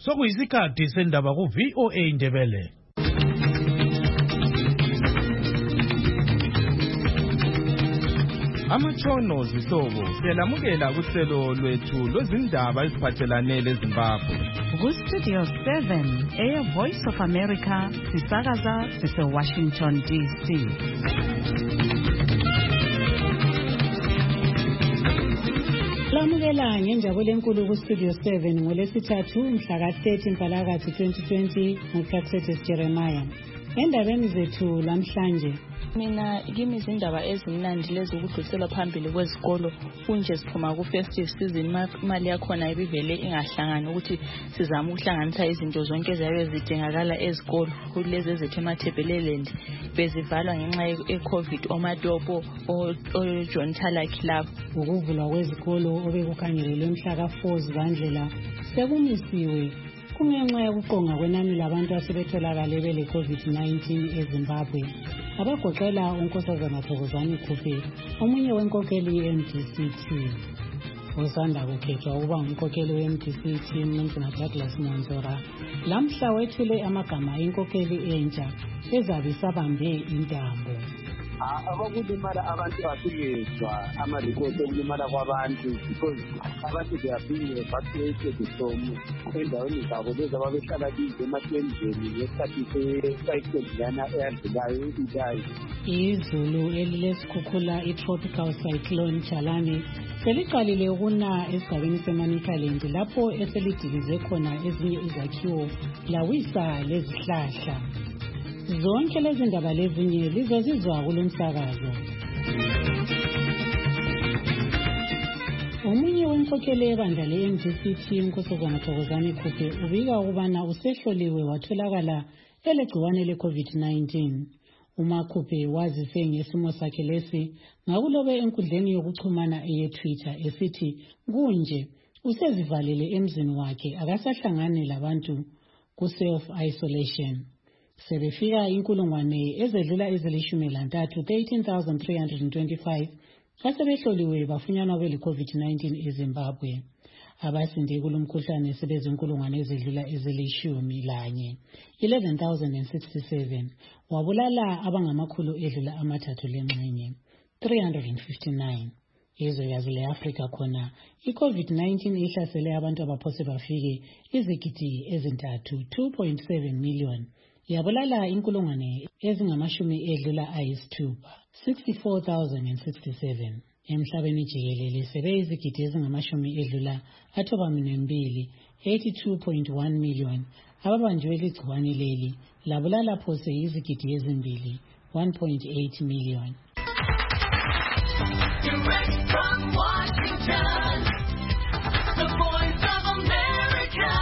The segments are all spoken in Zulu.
Sokuyisikhathi sendaba ku VOA Indebele. Amatshono zihlobo siyalamukela kuhlelo lwethu lwezindaba eziphathelane leZimbabwe. Ku-Studio 7, Air Voice of America, sisakaza sise-Washington, D.C. Lamukela ngenjabulo enkulu ku-Studio 7 ngolesithathu mhla ka-30 Mpalakazi 2020 nguProfessor Jeremiah. Endabeni zethu lamhlanje, mina kimi izindaba ezimnandi lezi ukudluliselwa phambili kwezikolo kunje siphuma ku-festive season imali yakhona ibivele ingahlangani ukuthi sizama ukuhlanganisa izinto zonke ezabe zidingakala ezikolo kulezi ezethu emathebeleland bezivalwa ngenxa ye-COVID omatopo o-John Thala Club. Ukuvulwa kwezikolo obekukhangelelwe mhla ka-4 Zibandlela sekumisiwe kungenxa yokuqonga kwenani labantu asebetholakale bele-COVID-19 eZimbabwe. Abagoqela uNkosazana Thokozani Khupe, omunye wenkokheli ye-MDC-T. Usanda kukhethwa ukuba umkhokheli we-MDC-T Mnumzana Douglas Monzora lamhla wethule amagama enkokheli entsha ezabe isabambe intambo. Abakulimala abantu asingezwa ama-record okulimala kwabantu because abantu they are being evacuated from endaweni zabo lezi ababehlala kizo ematendeni ngesikhathi se-cyclone lana eyadlulayo idayi. Izulu elilesikhukhula i-tropical cyclone Chalane seliqalile ukuna esigabeni seManicaland lapho eselidikize khona ezinye izakhiwo lawisa lezihlahla. Zonke lezi ndaba lezinye lizozizwa kulomsakazo. Omunye wenkokheli yebandla le-MDC-T uNkosazana Thokozani Khupe ubika ukubana usehloliwe watholakala elegciwane le-COVID-19. UMakhupe wazise ngesimo sakhe lesi ngakulobe enkundleni yokuxhumana eye-Twitter esithi kunje usezivalele emzini wakhe akasahlangane labantu ku-self-isolation. Sebefika inkulungwane ezedlula ezilishumi-13 13,325 asebehloliwe bafunyanwa bele-COVID-19 eZimbabwe. Abasinde kulomkhuhlane sebezinkulungwane ezedlula ezilishumi-1 11,067 wabulala abangamakhulu edlula amathathu lengxenye 359. Izwekazi le-Afrika khona i-COVID-19 ihlasele abantu abaphose bafike izigidi ezintathu 2.7 million. Yabulala inkulungwane ezingamashumi edlula ayisithupha 64,067. Emhlabeni jikelele sebeyizigidi ezingamashumi edlula athoba-2 82.1 million ababanjwe ligciwane leli labulala phose izigidi ezimbili 1.8 million. Direct from Washington, the Voice of America.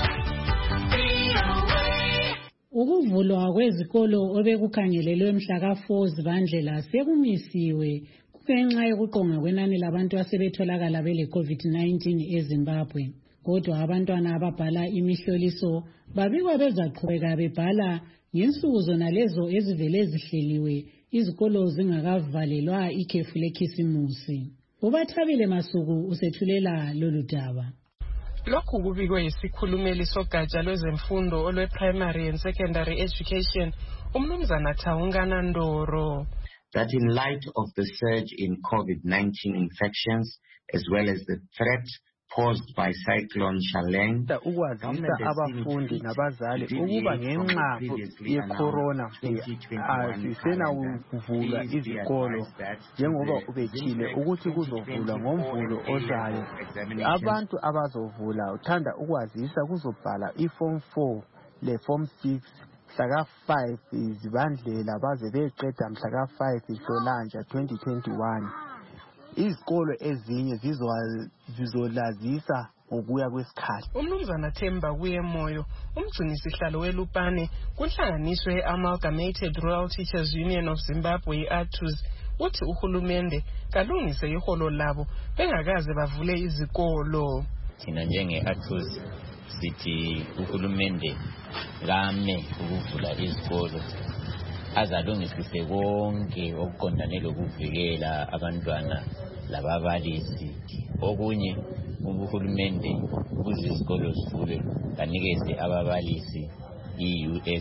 Ukuvulwa kwezikolo obekukhangelelwe mhla ka-4 Zibandlela sekumisiwe kungenxa yokuqonga kwenani labantu asebetholakala bele-COVID-19 eZimbabwe. Kodwa abantwana ababhala imihloliso babikwa bezaqhubeka bebhala ngensuku zona lezo ezivele zihleliwe izikolo zingakavalelwa ikhefu lekhisimusi. UBathabile Masuku usethulela lolu daba. Lokhu kubikwe yisikhulumeli sogatsha lwezemfundo olwe-primary and secondary education uMnumzana Thawungana Ndoro. That in light of the surge in COVID-19 infections as well as the threat posed by Cyclone Chalane, ukwazisa abafundi nabazali ukuba ngenxa ye-corona asisena ukuvula izikolo njengoba ubethile ukuthi kuzovulwa ngomvulo ozayo. Abantu abazovula uthanda ukwazisa kuzobhala i-form 4 le-form 6 mhla ka-5 Zibandlela baze beqeda mhla ka-5 Nhlolanja 2021. Izikolo ezinye zizolazisa ngokuya kwesikhathi. uMnumzana Themba Kuyemoyo umgcinisihlalo weLupane kunhlanganiso ye-Amalgamated Rural Teachers Union of Zimbabwe ATUZ uthi uhulumende kalungise iholo labo bengakaze bavule izikolo. Thina njenge-ATUZ sithi uhulumende kame ukuvula izikolo azalungisise konke okuqondane lokuvikela abantwana lababalisi. Okunye uhulumende ukuze izikolo zivule banikeze ababalisi i-US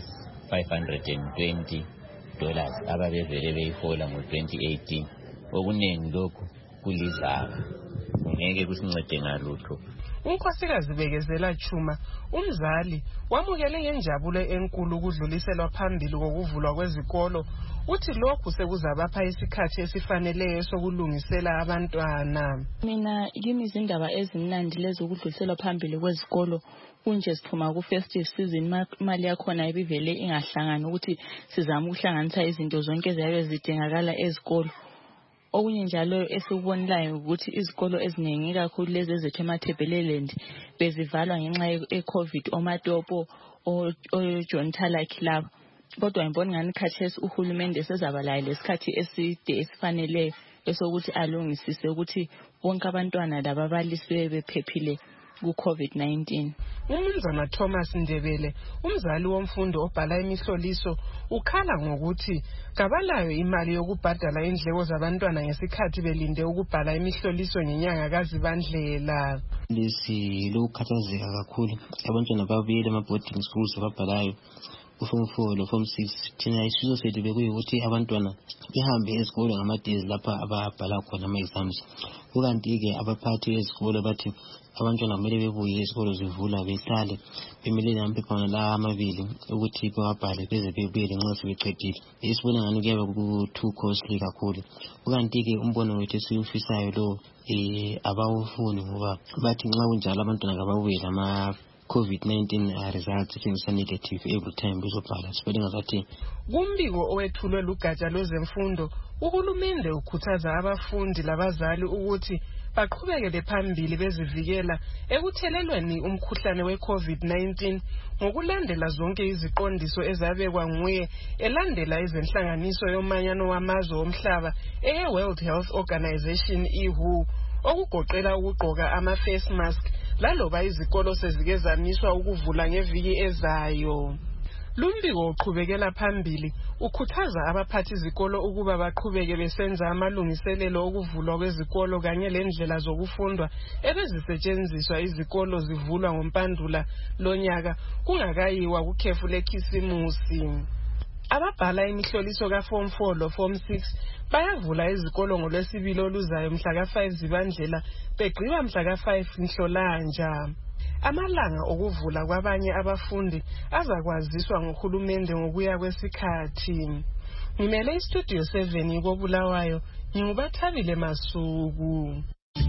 $520 ababevele beyihola ngo-2018. Okuningi lokhu kulizaba, ngeke kusincede ngalutho. uNkosikazi Bekezela Chuma, umzali, wamukele ngenjabulo enkulu ukudluliselwa phambili kokuvulwa kwezikolo. Uthi lokhu sekuzabapha isikhathi esifaneleyo sokulungisela abantwana. Mina kimi izindaba ezimnandi lezo ukudluliselwa phambili kwezikolo kunje siphuma ku-festive season imali yakhona ibivele ingahlangani ukuthi sizama ukuhlanganisa izinto zonke eziyabe zidingakala ezikolo. Okunye njalo esikubonilayo ukuthi izikolo eziningi kakhulu lezi ezethu eMathebeleland bezivalwa ngenxa ye-COVID, oMatopo, John Talaki labo. Kodwa ngibona ngani khathesi uhulumende sezaba laye lesikhathi eside esifaneleyo esokuthi alungisise ukuthi bonke abantwana lababalisi bephephile ku-COVID-19. uMnumzana Thomas Ndebele, umzali womfundi obhala imihloliso, ukhala ngokuthi kabalayo imali yokubhadala indleko zabantwana ngesikhathi belinde ukubhala imihloliso ngenyanga kaZibandlela. Lesi lokukhathazeka kakhulu abantwana babuyele ama-boarding schools ababhalayo uform 4 lo form 6. Thina isifiso sethu bekuyikuthi abantwana behambe ezikolo ngamadezi lapha ababhala khona ama-exams. Kukanti-ke abaphathi bezikolo bathi abantwana kumele bebuye izikolo zivula behlale bemelele amaphepha la amabili ukuthi bewabhale beze bebuyele nxa sebeqedile. Isibona ngani kuyabe ku-too costly kakhulu. Kukanti-ke umbono wethu esiwufisayo lo abawufuni ngoba bathi nxa kunjalo abantwana kababuye lama-COVID-19 results things are negative every time bezobhala. Sibona ngathi kumbiko owethulwe lugatsha lwezemfundo, uhulumende ukhuthaza abafundi labazali ukuthi baqhubekele phambili bezivikela ekuthelelweni umkhuhlane we-COVID-19 ngokulandela zonke iziqondiso ezabekwa nguye elandela izenhlanganiso yomanyano wamazwe omhlaba eye-World Health Organization WHO, okugoqela ukugqoka ama-face mask laloba izikolo sezike zamiswa ukuvula ngeviki ezayo. Lumbiko uqhubekela phambili ukhuthaza abaphathi izikolo ukuba baqhubeke besenza amalungiselelo okuvulwa kwezikolo kanye lendlela zokufundwa ebezisetshenziswa izikolo zivulwa ngoMpandula lonyaka kungakayiwa kukhefu lekhisimusi. Ababhala imihloliso ka-Form 4 lo Form 6 bayavula izikolo ngoLwesibili oluzayo mhla ka-5 Zibandlela begqiba mhla ka-5 Nhlolanja. Amalanga okuvula kwabanye abafundi azakwaziswa nguhulumende ngokuya kwesikhathi. Ngimele iStudio 7 koBulawayo, nginguBathabile Masuku.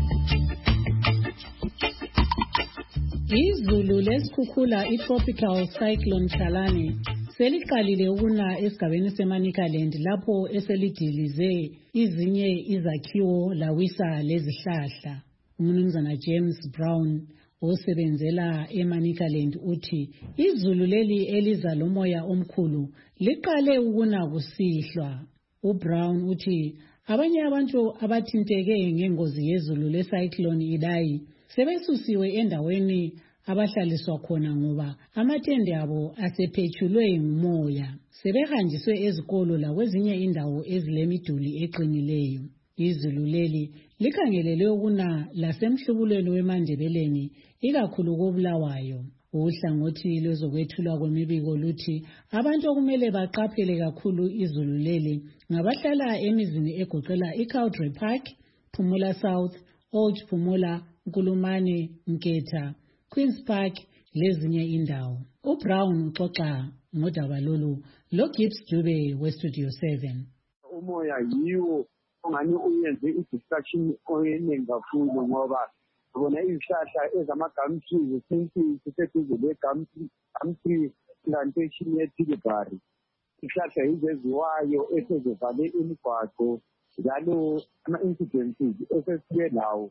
Izulu lesikhukhula itropical cyclone Chalani seliqalile ukuna esigabeni seManicaland lapho eselidilize izinye izakhiwo lawisa lezihlahla. Umnumzana James Brown osebenzela eManicaland uthi izulu leli eliza lomoya omkhulu liqale ukuna kusihlwa. uBrown uthi abanye abantu abathinteke ngengozi yezulu lecyclone Idai sebesusiwe endaweni abahlaliswa khona ngoba amatende abo asephetshulwe ngumoya. Sebehanjiswe ezikolo lakwezinye indawo ezilemiduli eqinileyo. Izulu leli likhangelelwe ukuna lasemhlubulweni weMandebeleni ikakhulu koBulawayo. Uhlangothi lwezokwethulwa kwemibiko luthi abantu okumele baqaphele kakhulu izulu leli ngabahlala emizini egoqela iCowdray Park, Phumula South, Old Phumula, Nkulumane, Nketha, Queen's Park lezinye indawo. uBrown uxoxa ngodaba lolu loGibbs Dube weStudio 7. Umoya yiwo ongani uyenze i-distraction eningi kakhulu ngoba bona izihlahla ezama-gum trees siseduze le-gum tree plantation ye-Tilbury. Izihlahla yizeziwayo esezivale imigwaqo njalo ama-incidences esesibe lawo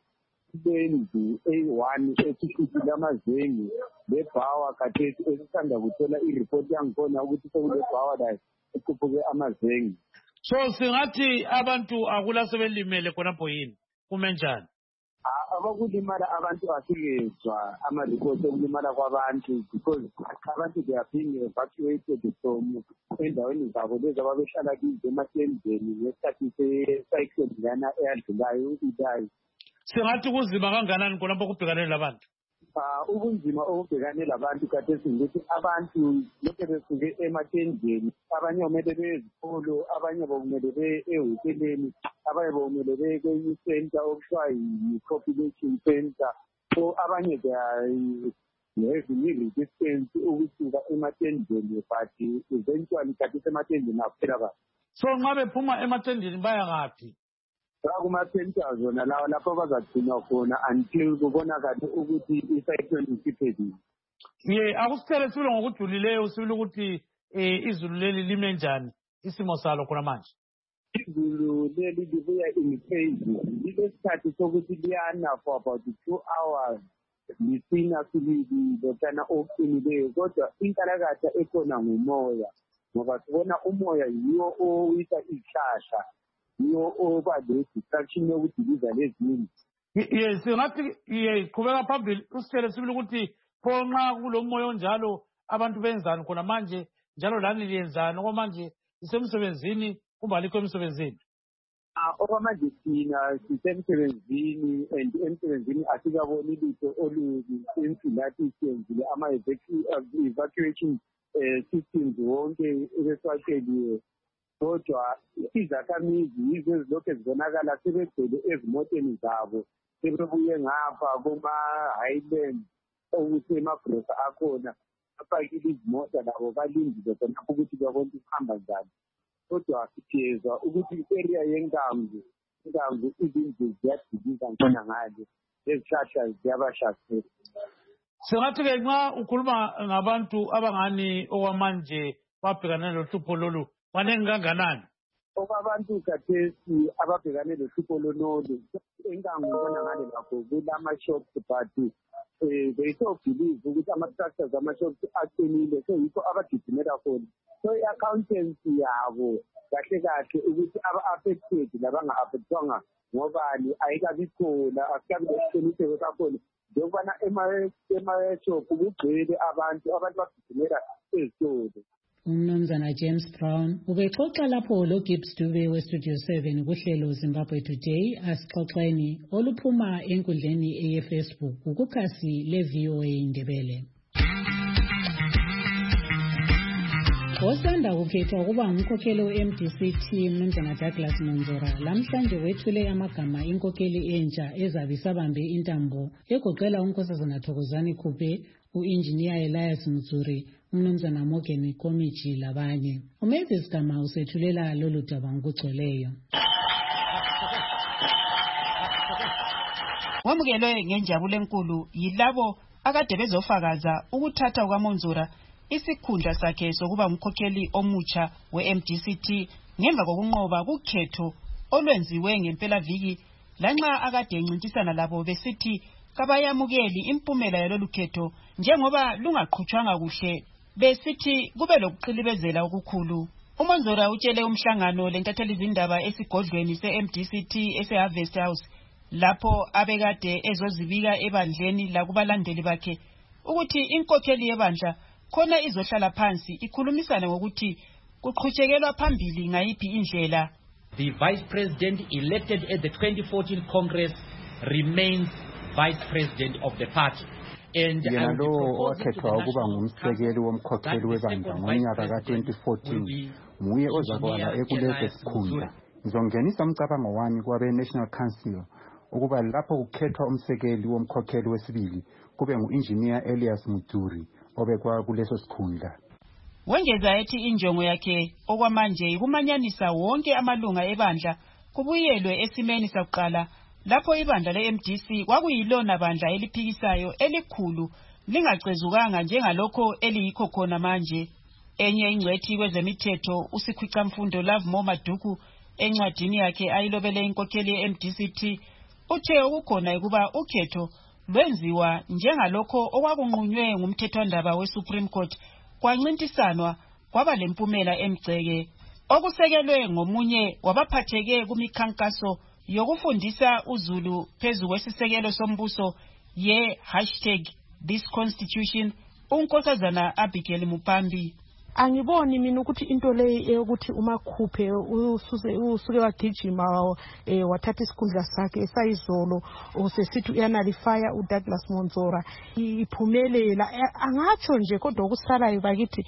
indlu A1 esihlukile amazengi lebhawa khathesi esisanda kuthola iripoti yangikhona ukuthi sekulebhawa la ekhuphuke amazengi. So singathi abantu akula sebelimele khonapho yini kume njani? Abakulimala abantu asikezwa ama-reports okulimala kwabantu because abantu they are being evacuated from endaweni zabo lezi ababehlala kizo ematendeni ngesikhathi se-cyclone lana eyadlulayo Idai. Singathi kuzima kanganani khonapho kubhekane labantu? Ubunzima obubhekane labantu khathesi ukuthi abantu lokhu besuke emathendeni, abanye kumele beye ezikolo, abanye bekumele beye ehoteleni, abanye bekumele beye kwenye center okuthiwa yi-population center. So abanye having resistance ukusuka emathendeni, but eventually khathesi emathendeni akuphela abantu. So nxa bephuma emathendeni baya ngaphi? Kuma-center zona lawa lapho bazagcinwa khona until kubonakale ukuthi i-cyclone isiphelile. Akusithele sibile ngokujulileyo, sibile ukuthi izulu leli lime njani isimo salo khona manje? Izulu leli libuya in phases. Lilesikhathi sokuthi liyana for about 2 hours. Lisina sililotshana oqinileyo, kodwa inkalakatha ekhona ngumoya, ngoba sibona umoya yiwo owisa izihlahla, yiwo oba le-distraction yokudiliza lezinye. Singathi qhubeka phambili usitshele sibili ukuthi pho nxa kulo moya onjalo abantu benzani khona manje, njalo lani liyenzani okwamanje? Isemsebenzini kumbe alikho emsebenzini? Okwamanje thina sisemsebenzini, and emsebenzini asikaboni lutho olubi insilathi siyenzile ama-evacuation systems wonke ebesiwatsheliwe. Kodwa izakhamizi yizo ezilokhu ezibonakala sebegcwele ezimoteni zabo, sebebuye ngapha kuma-highland okusemabrosa akhona, bafakile izimota labo balindile khonapho ukuthi babone ukuhamba njani. Kodwa siyezwa ukuthi i-area yenkambi izindlu ziyadiliza khona ngale, lezihlahla ziyabahlasela. Singathi-ke nxa ukhuluma ngabantu abangani okwamanje babhekane lohlupho lolu banengi kanganani? Okwabantu khathesi ababhekane lohlupho lonolu, enkambi khona ngale lakho kulama-shops, but they so believe ukuthi ama-structures ama-shops aqinile, so yikho abagijimela khona. So i-accountancy yabo kahle kahle ukuthi aba-affected labanga-affectwanga ngobani ayikabi khona, asikabi lesiqiniseko sakhona. Njengobana ema-shop kugcwele abantu bagijimela ezitolo. Umnumzana James Brown ubexoxa lapho loGibbs Dube weStudio 7 kuhlelo Zimbabwe Today asixoxeni oluphuma enkundleni eFacebook ukukhasi le-VOA Indebele. Osanda kukhethwa ukuba ngumkhokheli we-MDC Mnumzana Douglas Monzora lamhlanje wethule amagama inkokheli entsha ezabe isabambe intambo egoqela uNkosazana Thokozani Khuphe, u-Engineer Elias Mzuri, Mnumzana Morgan Komichi labanye. Umavis Gama usethulela lolu daba ngokugcweleyo. Wamukelwe ngenjabulo enkulu yilabo akade bezofakaza ukuthatha kukaMonzora isikhundla sakhe sokuba umkhokheli omutsha we-MDCT ngemva kokunqoba kukhetho olwenziwe ngempelaviki, lanxa akade encintisana labo besithi kabayamukeli impumela yalolu khetho njengoba lungaqhutshwanga kuhle, besithi kube lokuqilibezela okukhulu. UMonzora utshele umhlangano lentatheli izindaba esigodlweni se-MDCT ese-Harvest House lapho abekade ezozibika ebandleni lakubalandeli bakhe ukuthi inkokheli yebandla khona izohlala phansi ikhulumisane ngokuthi kuqhutshekelwa phambili ngayiphi indlela. The Vice President elected at the 2014 Congress remains Vice President of the party. Yena lo owakhethwa ukuba ngumsekeli womkhokheli webandla ngonyaka ka-2014 nguye ozakuba ekuleso sikhundla. Ngizongenisa umcabango wami kwabe-National Council ukuba lapho kukhethwa umsekeli womkhokheli wesibili kube ngu-Engineer Elias Mzuri obekwa kuleso sikhundla. Wengeza ethi injongo yakhe okwamanje ikumanyanisa wonke amalunga ebandla kubuyelwe esimeni sakuqala lapho ibandla le-MDC kwakuyilona bandla eliphikisayo elikhulu lingacezukanga njengalokho eliyikho khona manje. Enye ingcwethi kwezemithetho uSikhwicamfundo Lovemore Maduku encwadini yakhe ayilobele inkokheli ye-MDCT uthe ukukhona ukuba ukhetho lwenziwa njengalokho okwakunqunywe ngumthethwandaba we-Supreme Court kwancintisanwa kwaba lempumela emgceke okusekelwe ngomunye wabaphatheke kumikhankaso yokufundisa uZulu phezu kwesisekelo sombuso ye#ThisConstitution uNkosazana Abigail Mupambi. angiboni mina ukuthi into le yokuthi uMakhuphe usuke wagijima wathatha isikhundla sakhe esayizolo usesithi uyanalifaya uDouglas Monzora iphumelela. Angatsho nje kodwa okusalayo bakithi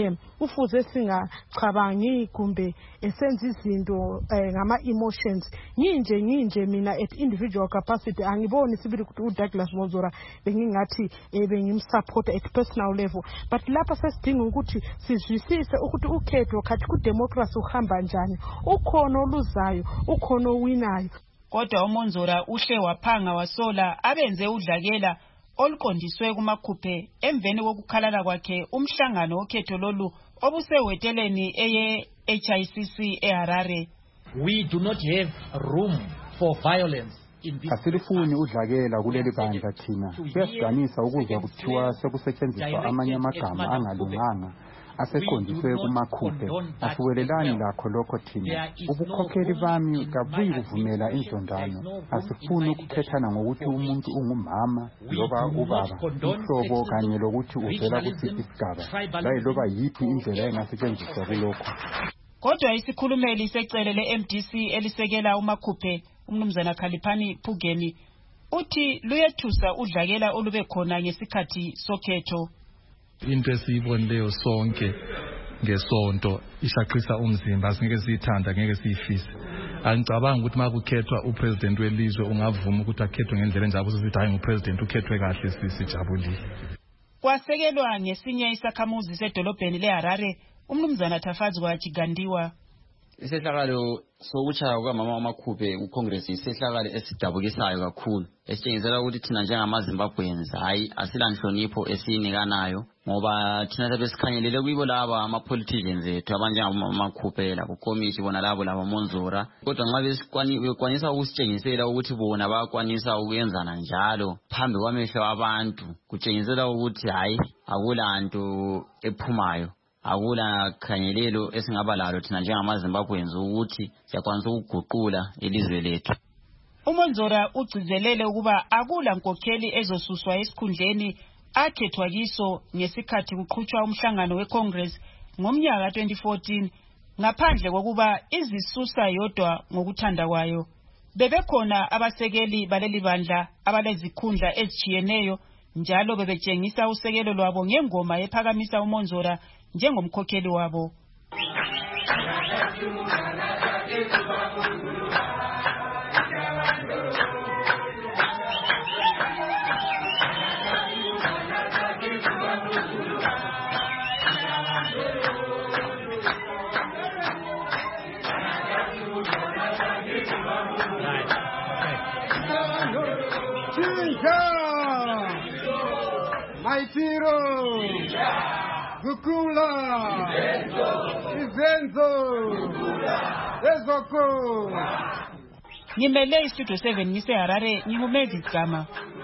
ufuze singachabangi kumbe esenza izinto ngama-emotions. Nginje mina at individual capacity angiboni sibili ukuthi uDouglas Monzora bengingathi bengimsupporta at personal level, but lapha sesidinga ukuthi sizwisise ukuthi ukhetho khathi kudemocracy uhamba njani, ukhona oluzayo ukhona owinayo. Kodwa uMonzora uhle waphanga wasola abenze udlakela oluqondiswe kuMakhuphe emveni kokukhalala kwakhe umhlangano wokhetho lolu obuseweteleni eye HICC eHarare. We do not have room for violence. Asilifuni udlakela kuleli bandla thina. Kuyasidanisa ukuzwa kuthiwa sekusetshenziswa amanye amagama angalunganga aseqondiswe kuMakhuphe. Asiwelelani lakho lokho thina. Ubukhokheli bami kabuyi kuvumela inzondano. Asifuni ukukhethana ngokuthi umuntu ungumama loba ubaba, umhlobo kanye lokuthi uvela kusiphi isigaba. Layi loba yiphi indlela engasetshenziswa kulokho. Kodwa isikhulumeli secele le-MDC elisekela uMakhuphe uMnumzana Khaliphani Phugeni uthi luyethusa udlakela olube khona ngesikhathi sokhetho. Into esiyibonileyo sonke ngesonto ishaqisa umzimba, singeke siyithanda, ngeke siyifise. Angicabanga ukuthi makukhethwa upresident welizwe ungavuma ukuthi akhethwe ngendlela enjalo sithi hayi ngupresident ukhethwe kahle sijabulile. Kwasekelwa ngesinye isakhamuzi sedolobheni leHarare uMnumzana Tafazi Wachigandiwa. Isehlakalo sokuchaya kukamama uMakhuphe kuCongress isehlakalo esidabukisayo kakhulu esitshengisa ukuthi thina njengamaZimbabweans hayi asilanhlonipho esinikanayo ngoba thina sebesikhangelele kuyibo laba ama-politicians ethu abanjengamaKhuphe la kukomiti bona labo Monzora, kodwa nxa bekwanisa ukusitshengisela ukuthi bona bayakwanisa ukuyenzana njalo phambi kwamehlo abantu kutshengisela ukuthi hayi akulanto ephumayo, akula khangelelo esingaba lalo thina njengamaZimbabweans ukuthi siyakwanisa ukuguqula ilizwe lethu. uMonzora ugcizelele ukuba akula nkokheli ezosuswa esikhundleni akhethwa kiso ngesikhathi kuqhutshwa umhlangano weCongress ngomnyaka 2014 ngaphandle kokuba izisusa yodwa ngokuthanda kwayo. Bebekhona abasekeli baleli bandla abalezikhundla ezijiyeneyo njalo bebetshengisa usekelo lwabo ngengoma ephakamisa uMonzora njengomkhokheli wabo. Maitiro Gukula Izenzo Ezoko. Ngimele istudio 7 ngiseHarare ngingumezi Gama.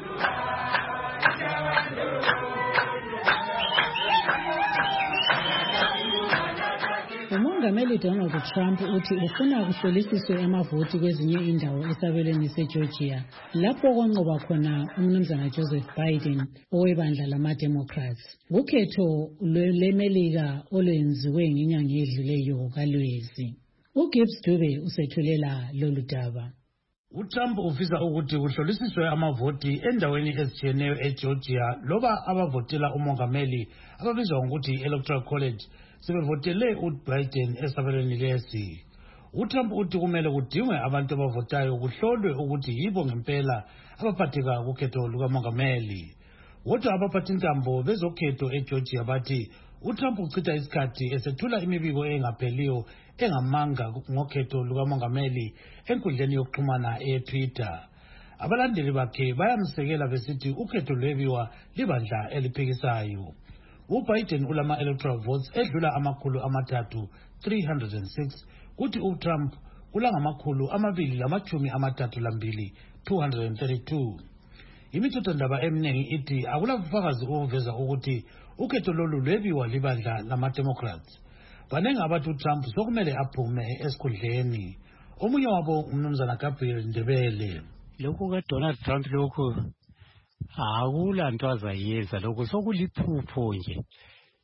uMongameli Donald Trump uthi ufuna kuhlolisiswe amavoti kwezinye indawo esabelweni seGeorgia lapho kwanqoba khona uMnumzana Joseph Biden owebandla lama-Democrats. Ukhetho lweMelika olwenziwe ngenyanga edluleyo kaLwezi. uGibbs Dube usethulela lolu daba. uTrump ufisa ukuthi kuhlolisiswe amavoti endaweni ezitshiyeneyo eGeorgia loba abavotela umongameli ababizwa ngokuthi Electoral College sebevotele uBiden esabelweni lesi. uTrump uthi kumele kudingwe abantu abavotayo kuhlolwe ukuthi yibo ngempela abaphatheka kukhetho lukamongameli. Kodwa abaphathintambo bezokhetho eGeorgia bathi uTrump uchitha isikhathi esethula imibiko engapheliyo engamanga ngokhetho lukamongameli enkundleni yokuxhumana eTwitter. Abalandeli bakhe bayamsekela besithi ukhetho lwebiwa libandla eliphikisayo. uBiden ulama electoral votes edlula amakhulu amathathu 306 kuthi uTrump ulangamakhulu 232 232. Imithetho-ndaba eminingi ithi akulabufakazi obuveza ukuthi ukhetho lolu lwebiwa libandla lama-Democrats. Baningi abathi uTrump sokumele aphume esikhundleni. Omunye wabo uMnumzana Gabriel Ndebele. Lokhu kaDonald Trump lokhu akulanto azayenza, lokhu sokuliphupho nje.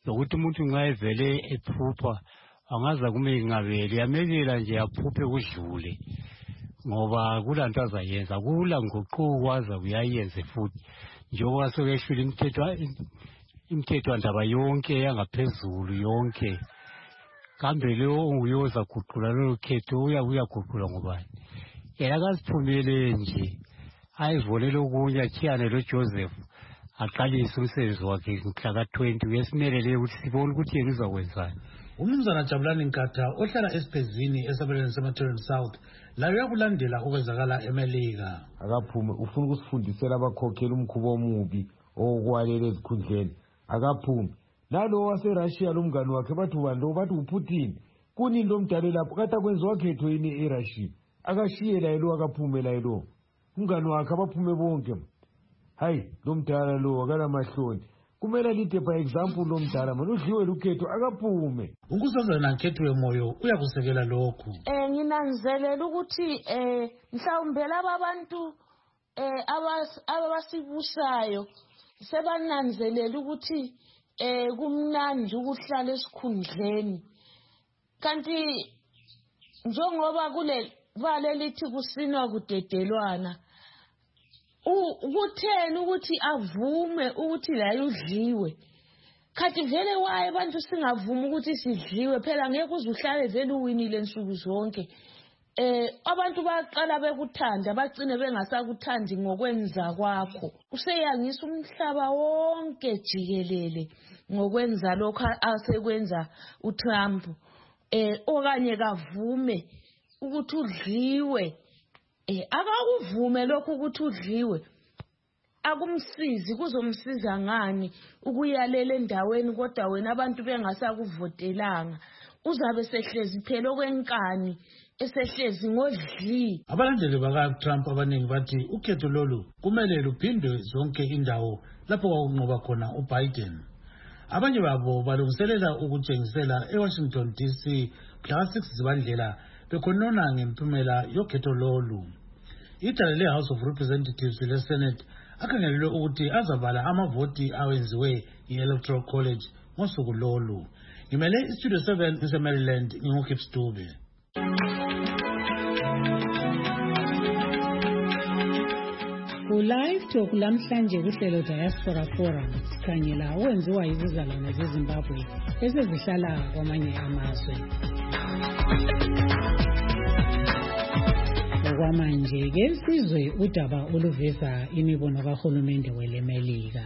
lokuthi umuntu nxa evele ephupha angaza kumengabeli yamekela nje aphuphe kudlule ngoba kulanto azayenza kula nguquko waza kuyayenze futhi njengoba sokehlula imithetho ndaba yonke yangaphezulu yonke kambe lo unguyoza guqula lo khetho uyaguqula ngobani yena akaziphumele nje ayivolele okunye akhiyane lo Joseph aqalise umsebenzi wakhe mhla ka-20 uyesimelele ukuthi sibone ukuthi yena uzakwenzani. Umnumzana Jabulani Nkatha ohlala esiphezini esabelweni seMatern South layo yakulandela okwenzakala eMelika. Akaphume ufuna ukusifundisela abakhokhela umkhuba omubi okwalela ezikhundleni akaphume nalo waseRussia lomngane wakhe bathi ubani bathi uPutin kuninto omdala lapho kade kwenziwa khetho yini eRussia akashiyela yilo akaphumela yilo umngane wakhe abaphume bonke hayi lo mdala lo akanamahloni kumele lide by example lo mdala manje udliwe lukhetho akaphume. Unkosazana Nkethwe Moyo uyakusekela lokhu. Nginanzelela ukuthi mhlawumbe laba bantu abasibusayo sebananzelela ukuthi kumnandi ukuhlala esikhundleni kanti njengoba kule vale lithi kusinwa kudedelwana ukutheni ukuthi avume ukuthi la udliwe khathi vele waye abantu singavuma ukuthi sidliwe phela ngeke uzuhlale vele uwinile insuku zonke abantu baqala bekuthanda bagcine bengasakuthandi ngokwenza kwakho useyangisa umhlaba wonke jikelele ngokwenza lokho asekwenza uTrump okanye kavume ukuthi udliwe akakuvume lokho ukuthi udliwe akumsizi kuzomsiza ngani ukuyalela endaweni kodwa wena abantu bengasakuvotelanga uzabe sehlezi phela okwenkani esehlezi ngodli. Abalandeli baka-Trump abaningi bathi ukhetho lolu kumele luphindwe zonke indawo lapho kwakunqoba khona uBiden. Abanye babo balungiselela ukutshengisela eWashington DC mhla 6 Zibandlela bekhonona ngempumela yokhetho lolu. Idala le-House of Representatives le-Senate akhangelelwe ukuthi azabala amavoti awenziwe yi-Electoral College ngosuku lolu. Ngimele iStudio 7 ise-Maryland nginguKips Dube. Live Talk lamhlanje kuhlelo Diaspora Forum sikhangela owenziwa yizizalwane zeZimbabwe esezihlala kwamanye amazwe. Okwamanje ke sizwe udaba oluveza imibono kahulumende weleMelika.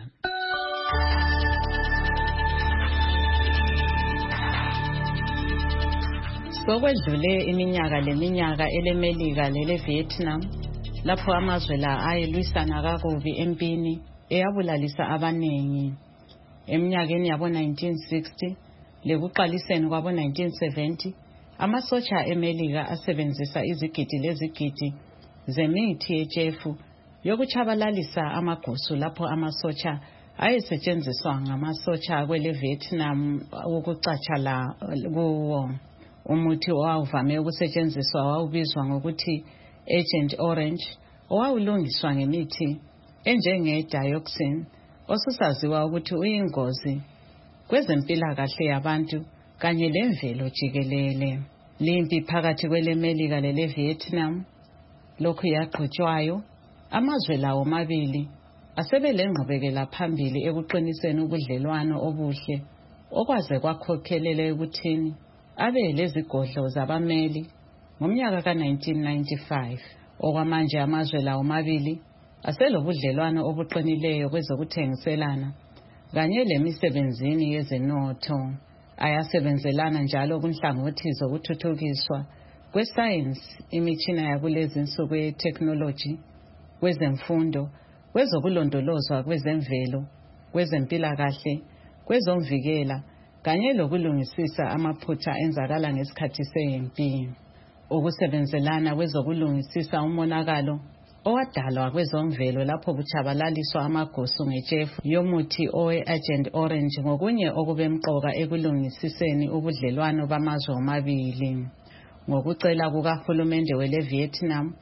Sokwedlule iminyaka leminyaka eleMelika leleVietnam lapho amazwe la ayelwisana kakubi empini eyabulalisa abanengi eminyakeni yabo 1960 lekuqaliseni kwabo 1970 amasotsha eMelika asebenzisa izigidi lezigidi zemithi yetshefu yokuchabalalisa amagusu lapho amasotsha ayesetshenziswa ngamasotsha kweleVietnam ukucachala kuwo. Umuthi owawuvame ukusetshenziswa wawubizwa ngokuthi Agent Orange owawulungiswa ngemithi enjenge-dioxin osusaziwa ukuthi uyingozi kwezempilakahle yabantu kanye lemvelo jikelele. Limpi phakathi kweleMelika leleVietnam lokhu yaqhutshwayo amazwe lawo mabili asebelengqubekela phambili ekuqiniseni ubudlelwano obuhle okwaze kwakhokhelela ekuthini abe lezigodlo zabameli ngomnyaka ka-1995. Okwamanje amazwe lawo mabili aselobudlelwano obuqinileyo kwezokuthengiselana kanye lemisebenzini yezenotho. Ayasebenzelana njalo kunhlangothi zokuthuthukiswa kwesayensi, imitshina yakulezi insuku yeteknoloji, kwezemfundo, kwezokulondolozwa kwezemvelo, kwezempilakahle, kwezomvikela kanye lokulungisisa amaphutha enzakala ngesikhathi sempi. Ukusebenzelana kwezokulungisisa umonakalo owadalwa kwezomvelo lapho kuchabalaliswa amagusu ngechefu yomuthi owe-Agent Orange ngokunye okubemqoka ekulungisiseni ubudlelwano bamazwe omabili. Ngokucela kukahulumende weleVietnam,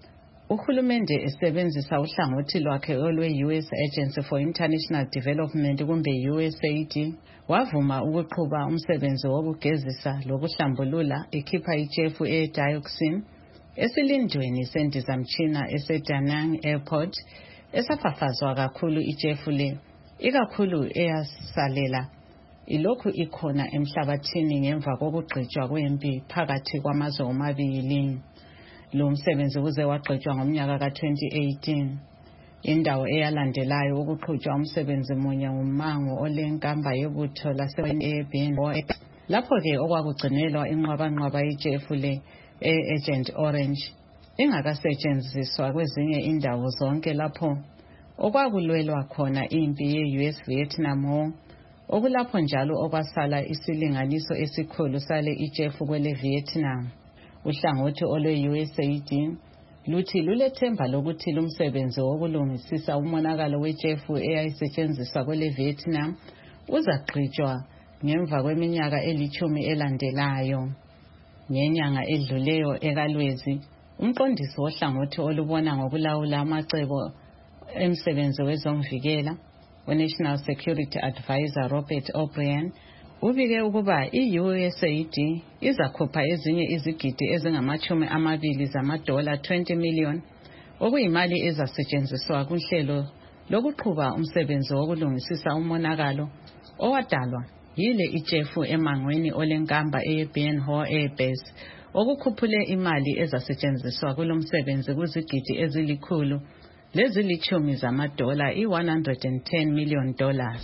Uhulumende esebenzisa uhlangothi lwakhe olwe-US Agency for International Development kumbe USAID wavuma ukuqhuba umsebenzi wokugezisa lokuhlambulula ekhipha ijefu e-dioxin esilindweni sendizamtshina ese-Da Nang Airport esafafazwa kakhulu ijefu le, ikakhulu eyasalela ilokhu ikhona emhlabathini ngemva kokugqitshwa kwempi phakathi kwamazwe omabili. Lo msebenzi uze wagqitshwa ngomnyaka ka-2018. Indawo eyalandelayo ukuqhutshwa umsebenzi munye ngumango olenkamba yebutho lase-ABN lapho-ke okwakugcinelwa inqwabanqwaba ijefu le e-Agent Orange ingakasetshenziswa kwezinye indawo zonke lapho okwakulwelwa khona impi ye-US Vietnam War, okulapho njalo okwasala isilinganiso esikhulu sale ijefu kwele Vietnam. Uhlangothi olwe-USAID luthi lulethemba lokuthi lumsebenzi wokulungisisa umonakalo wejefu eyayisetshenziswa kwele Vietnam uzagqitshwa ngemva kweminyaka 10 elandelayo. Ngenyanga edluleyo ekalwezi, umqondisi wohlangothi olubona ngokulawula amacebo emsebenzi wezomvikela we-National Security Advisor Robert O'Brien ubike ukuba i-USAID izakhupha ezinye izigidi ezingama-20 zamadola 20 million okuyimali ezasetshenziswa kuhlelo lokuqhuba umsebenzi wokulungisisa umonakalo owadalwa yile ijefu emangweni olenkamba e-Ben Hur Air Base, okukhuphule imali ezasetshenziswa kulo msebenzi kuzigidi ezilikhulu lezilithumi zamadola i-$110 million.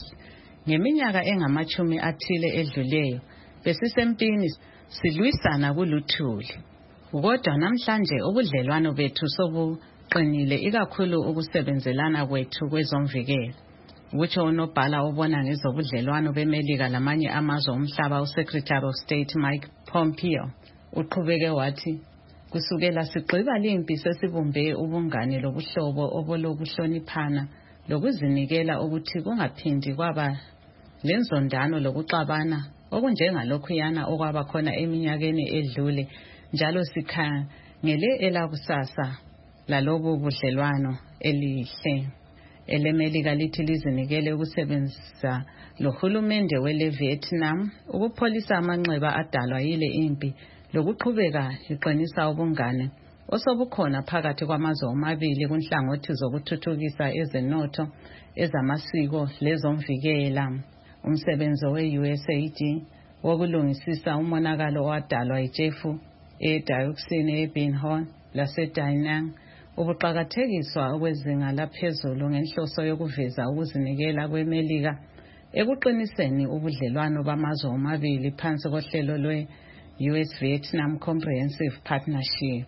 Ngeminyaka engamachumi athile edluleyo besisempini silwisana kuluthuli, kodwa namhlanje ubudlelwano bethu sobuqinile ikakhulu ukusebenzelana kwethu kwezomvikelo, kutsho unobhala obona ngezobudlelwano beMelika lamanye amazwe omhlaba uSecretary of State Mike Pompeo. Uqhubeke wathi kusukela sigqiba limpi sesibumbe ubungane lobuhlobo obolokuhloniphana lokuzinikela ukuthi kungaphindi kwaba lenzondano lokuxabana okunjengalokhuyana okwaba khona eminyakeni edlule, njalo sikhangele elakusasa lalobu budlelwano elihle. EleMelika lithi lizinikele ukusebenza lohulumende wele Vietnam ukupholisa amanxeba adalwa yile impi lokuqhubeka iqinisa ubungane osobukhona phakathi kwamazwe omabili kunhlangothi zokuthuthukisa ezenotho, ezamasiko lezomvikela. Umsebenzi we-USAID wokulungisisa umonakalo owadalwa ijefu e-dioxin e-Ben Hur lase-Da Nang ubuqakathekiswa okwezinga laphezulu ngenhloso yokuveza ukuzinikela kweMelika ekuqiniseni ubudlelwano bamazwe omabili phansi kohlelo lwe-US Vietnam Comprehensive Partnership.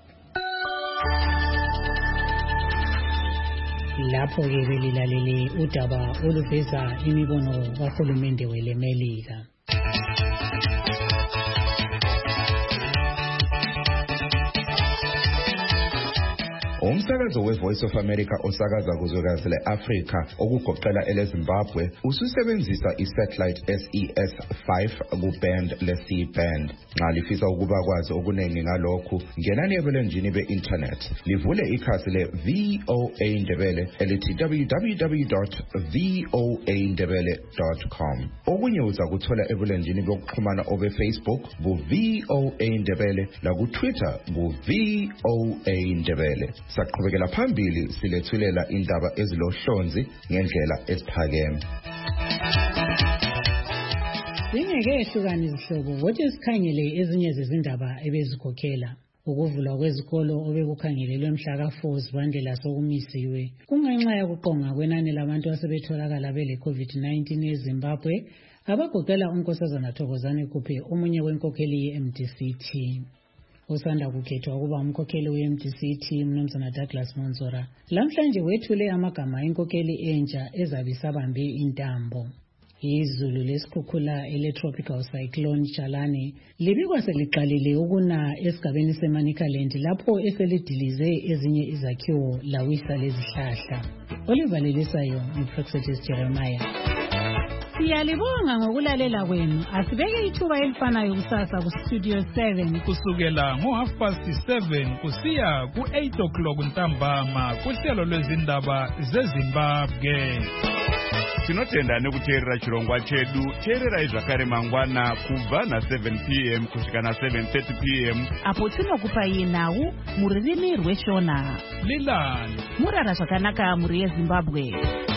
Lapho-ke belilalele udaba oluveza imibono kahulumende weleMelika. Umsakazo we-Voice of America osakaza kuzwekazi le-Afrika okugoqela ele-Zimbabwe ususebenzisa i-satellite SES-5 ku-band le-C-band. Nxa lifisa ukuba kwazi okuningi ngalokhu, ngenani ebulenjini be-internet livule ikhasi le-VOA Ndebele elithi www.voandebele.com. Okunye uza kuthola ebulenjini bokuxhumana obe-Facebook ku-VOA Ndebele laku-Twitter ku-VOA Ndebele. Saqhubekela phambili silethulela indaba ezilohlonzi ngendlela esiphakeme. Singeke ehlukani izihlobo, kodwa sikhangele ezinye zezindaba ebezikhokhela. Ukuvulwa kwezikolo obekukhangelelwe mhla ka-4 Zibandlela sokumisiwe kungenxa yokuqonga kwenani labantu asebetholakala bele-COVID-19 eZimbabwe, abagoqela uNkosazana Thokozani Kupe, omunye wenkokheli ye-MDC-T. Usanda kukhethwa ukuba umkhokheli we-MDC-T Mnumzana Douglas Monzora lamhlanje wethule amagama enkokheli entsha ezabisabambe intambo. Izulu lesikhukhula ele-tropical cyclone Chalane libikwa seliqalile ukuna esigabeni seManicaland lapho eselidilize ezinye izakhiwo lawisa lezihlahla. Olivalelisayo nguPrexetis Jeremiah. Siyalibonga ngokulalela kwenu. Asibeke ithuba elifanayo kusasa kustudio 7 kusukela ngo7:30 kusiya ku8 ntambama kuhlelo lwezindaba zeZimbabwe. Tinotenda nekuteerera chirongwa chedu. Teererai zvakare mangwana kubva na7 p.m. kusvika na7:30 p.m. apo tinokupai nhau muririmi rweshona. Lilani murara zvakanaka muri yeZimbabwe.